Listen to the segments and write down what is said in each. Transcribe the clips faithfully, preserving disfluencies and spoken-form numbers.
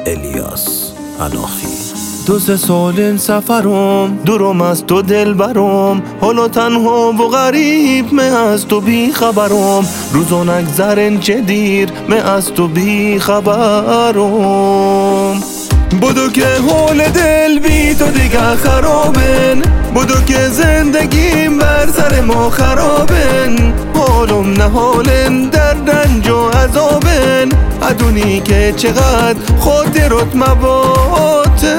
الیاس اناخی. دو سه سال این سفرم دورم از تو دل برام، حالا تنها و غریب من از تو بی خبرم. روزا نگذرن چه دیر من از تو بی خبرم. بدو که حال دل بی تو دیگه خرابن، بدو که زندگیم بر سر ما خرابن. حالم نه حالن در رنج و عذابن، ادونی که چقدر خاطرات مواته.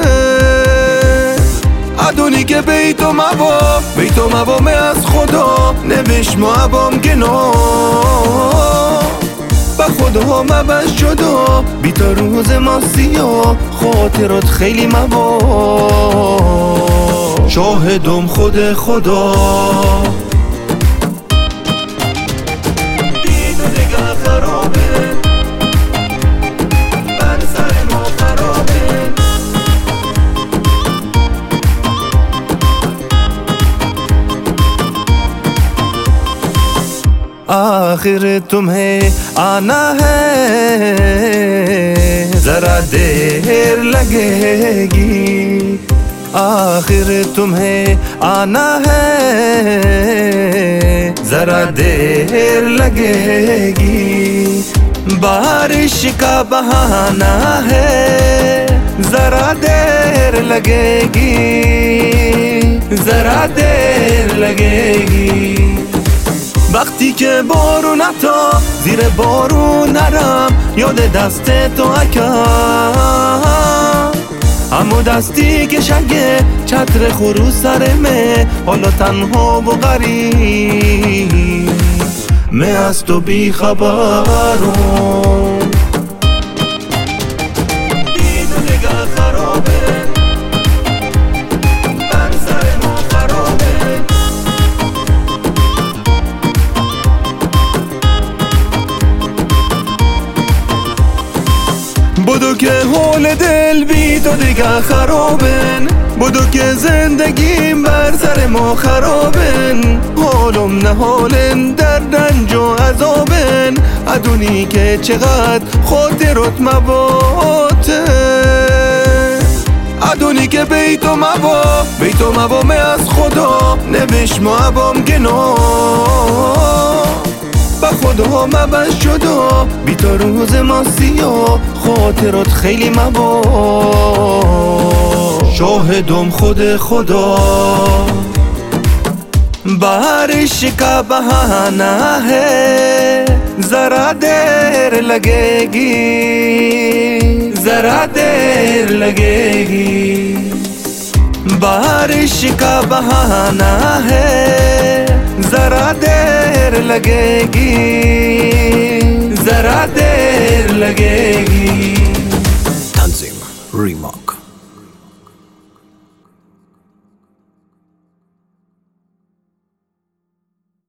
ادونی که بیتو موا بیتو موا از خدا نوش ما عبام گناه. با خدا مبش شدا بی تا روز ما سیاه، خاطرات خیلی موا. شاهدم خود خدا بی تو دیگه خرابه، بر سر ما خرابه. आखिर तुम्हें आना है जरा देर लगेगी, आखिर तुम्हें आना है जरा देर लगेगी। बारिश का बहाना है जरा देर लगेगी, जरा देर लगेगी। وقتی که بارون عطا زیر بارون نرم، یاد دست تو اکم. اما دستی که شگه چتر خورو سرمه، حالا تنها و غریب من از تو بی خبرم. بی تو دیگه خرابه، بر سر ما خرابه. بدو که حال دل بی تو دیگه خرابن، بدو که زندگیم بر سر ما خرابن. حالم نه حالن در رنج و عذابن، ادونی که چقدر خاطرات مواته. ادونی که بیتو موا بیتو موا از خدا نوش ما عبام گناه. با خدا مبش شدا بی تا روز ما سیاه، خاطرات خیلی موا. شاهدم خود خدا बारिश का बहाना है जरा देर लगेगी, जरा देर लगेगी। बारिश का बहाना है जरा देर लगेगी, जरा देर लगेगी। تنظیم ریماک.